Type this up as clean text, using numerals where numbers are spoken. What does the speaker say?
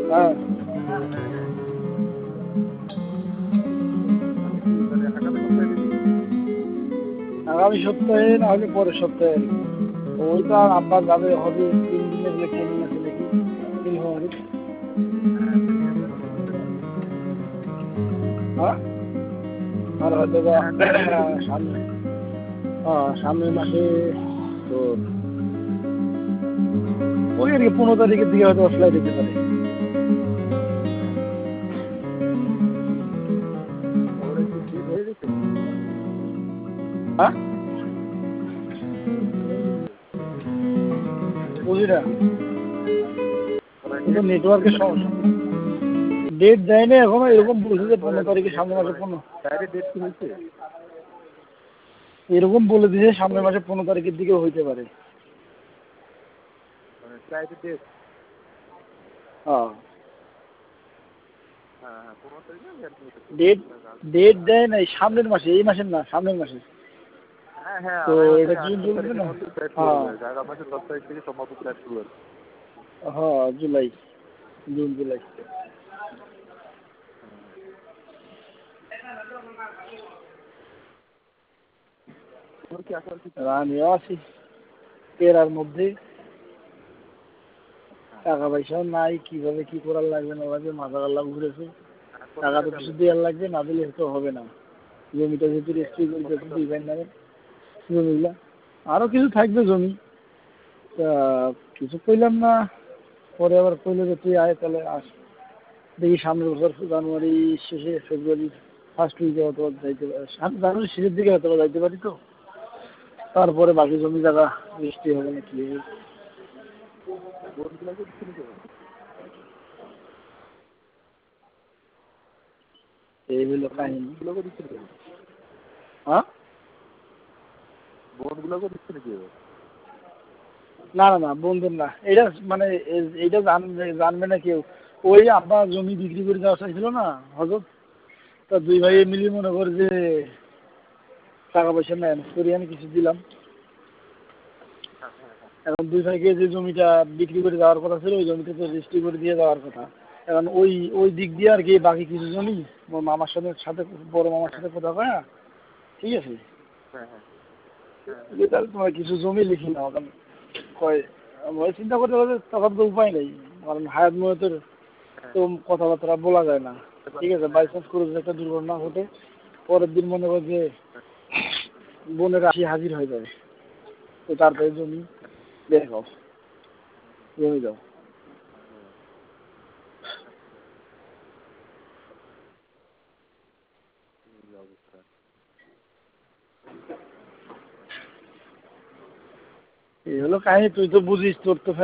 হ্যাঁ, আগামী সপ্তাহে না হলে পরের সপ্তাহে আর কি। ওইটা আব্বা যাবে হবে 3 দিনের যে ট্রেনিং আছে নাকি নীলফামারী। হ্যাঁ, আর হয়তো বা সামনে সামনের মাসে তোর ওই আর কি 15 তারিখের দিকে হয়তো ফ্লাইট দিতে পারে। হ্যাঁ, বুঝি না, কিন্তু নেটওয়ার্কের সমস্যা। ডেট দেয় না এখনো, এরকম বলছে যে 15 তারিখে সামনের মাসে 15 এরকম বলে দিয়েছে সামনের মাসে 15 তারিখের দিকে হইতে পারে। হ্যাঁ, ডেট ডেট দেয় নাই সামনের মাসে, এই মাসের না, সামনের মাসে। তো এটা জুন চলছে না। হ্যাঁ হ্যাঁ, জুলাই, জুন জুলাই। আমিও আছি তেরার মধ্যে, টাকা পয়সাও নাই, কিভাবে কি করার লাগবে না লাগবে মাথা আল্লাহ ঘুরেছে। টাকা তো কিছু দেওয়ার লাগবে, না দিলে তো হবে না। জমিটা যেহেতু রেস্ট্রি করতেছে 2 ভাই নামে জমিগুলা, আরও কিছু থাকবে জমি, তা কিছু কইলাম না। পরে আবার কইলো যে তুই আয়, তাহলে আস, দেখি সামনের বছর জানুয়ারি শেষে ফেব্রুয়ারি ফার্স্ট উইকে অথবা যাইতে পারি, জানুয়ারি শেষের দিকে হয়তো যাইতে পারি। তো তারপরে বাকি জমি জায়গা রেজিস্ট্রি হবে না কি হবে। এই হলো কাহিনী। হ্যাঁ, না না না, বন্ধুর না এটা, মানে এইটা জানবে না কেউ। ওই আব্বা জমি বিক্রি করে দেওয়া চাইছিল না হজরত, তা 2 ভাই মিলিয়ে মনে করে যে টাকা পয়সা ম্যানেজ করি, আমি কিছু দিলাম। এখন 2 ভাইকে যে জমিটা বিক্রি করে দেওয়ার কথা ছিল, ওই জমিটা তো রেজিস্ট্রি করে দিয়ে দেওয়ার কথা। এখন ওই ওই দিক দিয়ে আর কি বাকি কিছু জমি আমার মামার সাথে বড় মামার সাথে কথা কয় না, ঠিক আছে, যে তাহলে তোমার কিছু জমি লিখি নাও। কারণ কয় আমি চিন্তা করতে পারছি, তখন তো উপায় নেই, কারণ হায়াত মহতের তো কথাবার্তা বলা যায় না। ঠিক আছে, বাই চান্স করে যদি একটা দুর্ঘটনা ঘটে, পরের দিন মনে কর যে বোনের আসি হাজির হয়ে যাবে, তো তারপরে জমি দেখাও, জমি দাও। এই হলো কাহিনী, তুই তো বুঝিস, তোর তো